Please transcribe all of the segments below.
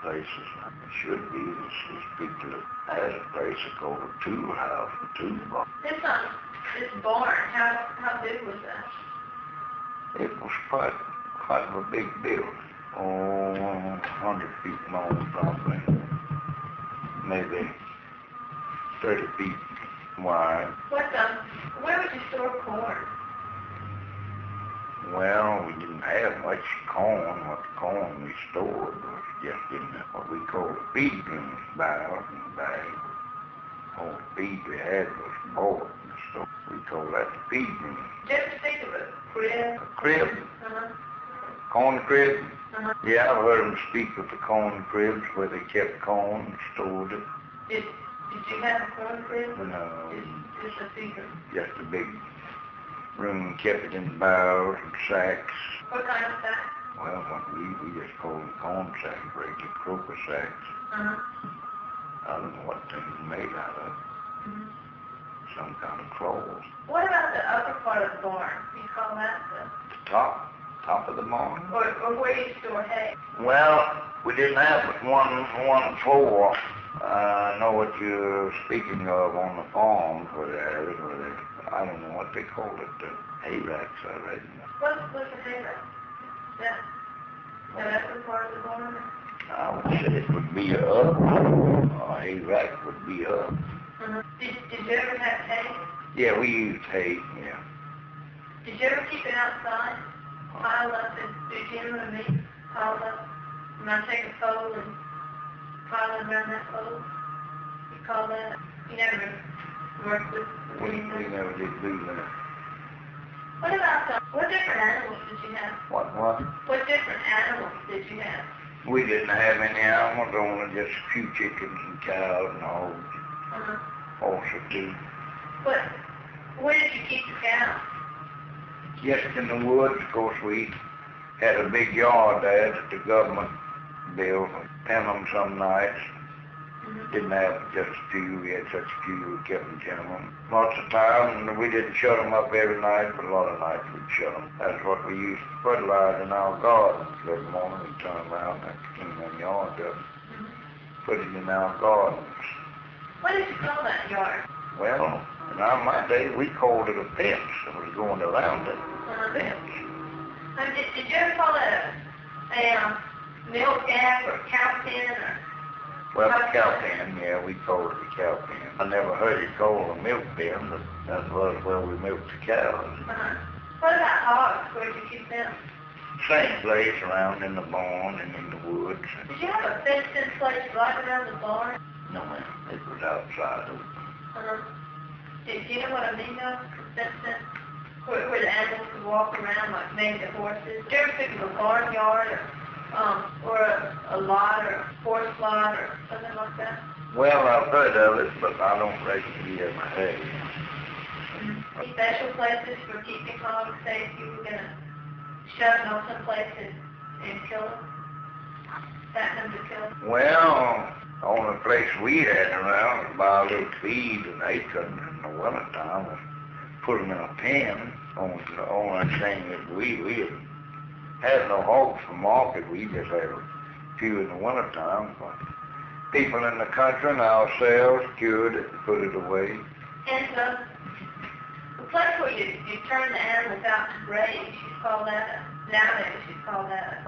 places. It should be. These people that has a place that go to two house and two barn. This barn, how big was that? It was quite of a big building. 100 feet long probably. Maybe 30 feet wide. Where would you store corn? Well, we didn't have much corn. What corn we stored was just in what we call the feed room barrels in the bag. All the feed we had was board, so we call that the feed room. Did you ever think of a crib? A crib? Uh-huh. Corn crib? Uh-huh. Yeah, I've heard them speak of the corn cribs where they kept corn and stored it. Did you have a corn crib? No. Just a feed room? Just a big room, kept it in barrels and sacks. What kind of sack? Well, we just call them corn sacks, regular croaker sacks. Uh-huh. I don't know what things are made out of. Mm-hmm. Some kind of cloth. What about the upper part of the barn? Do you call that The top of the barn? or where you store hay? Well, we didn't have but one floor. I know what you're speaking of on the farm where they I don't know what they call it, the hay racks, I reckon. What's a hay rack? That upper part of the barn? I would say it would be up. A hay rack would be up. Uh-huh. Did you ever have hay? Yeah, we used hay, yeah. Did you ever keep it outside? Pile up and do you know what I mean? Pile up. And I take a pole and pile it around that pole. You call that? You never worked with We never did do that. What about what different animals did you have? What? What different animals did you have? We didn't have any animals, only just a few chickens and cows and hogs. Uh-huh. Also too. Where did you keep the cows? Just in the woods. Of course, we had a big yard there that the government built. Pen them some nights. Mm-hmm. Didn't have just a few. We had such a few. We kept them gentlemen. Lots of time, and we didn't shut them up every night, but a lot of nights we'd shut them. That's what we used to fertilize in our gardens. Every morning we'd turn around and clean them yards up. Mm-hmm. Put it in our gardens. What did you call that yard? Well, in my day, we called it a fence. It was going around it. Uh-huh. Fence. Did you ever call it a milk gap or cow pen or? Well, the cow pen, yeah, we called it the cow pen. I never heard it called a milk pen, but that was where we milked the cows. Uh-huh. What about hogs? Where did you keep them? Same place, around in the barn and in the woods. Did you have a fenced-in place right around the barn? No, ma'am, it was outside. Uh-huh. Do you know what I mean though? Fenced-in? Where the animals could walk around, like maybe the horses. Did you ever think of a barnyard or a lot or a horse lot or something like that? Well, I've heard of it, but I don't reckon we ever had. Mm-hmm. Any special places for keeping hogs safe? You were gonna shut them off someplace and kill them? Fatten them to kill them? Well, the only place we had around was buy a little feed and they couldn't in the wintertime was put them in a pen. The only thing that we had no hogs for market. We just had a few in the wintertime. But people in the country and ourselves cured it and put it away. And the place where you turn the animals out to graze, you call that, nowadays you call that.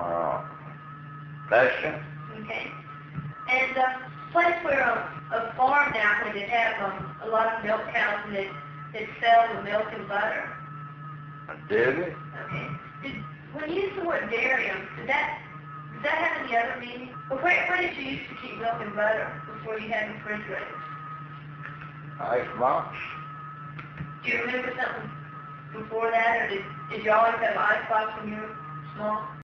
Pasture? Okay. And the place where a farm now where they have a lot of milk cows and they sell the milk and butter. A dairy? Okay. When you use the word dairy, does that have any other meaning? Well, where did you used to keep milk and butter before you had refrigerators? Icebox. Do you remember something before that, or did you always have an icebox when you were small?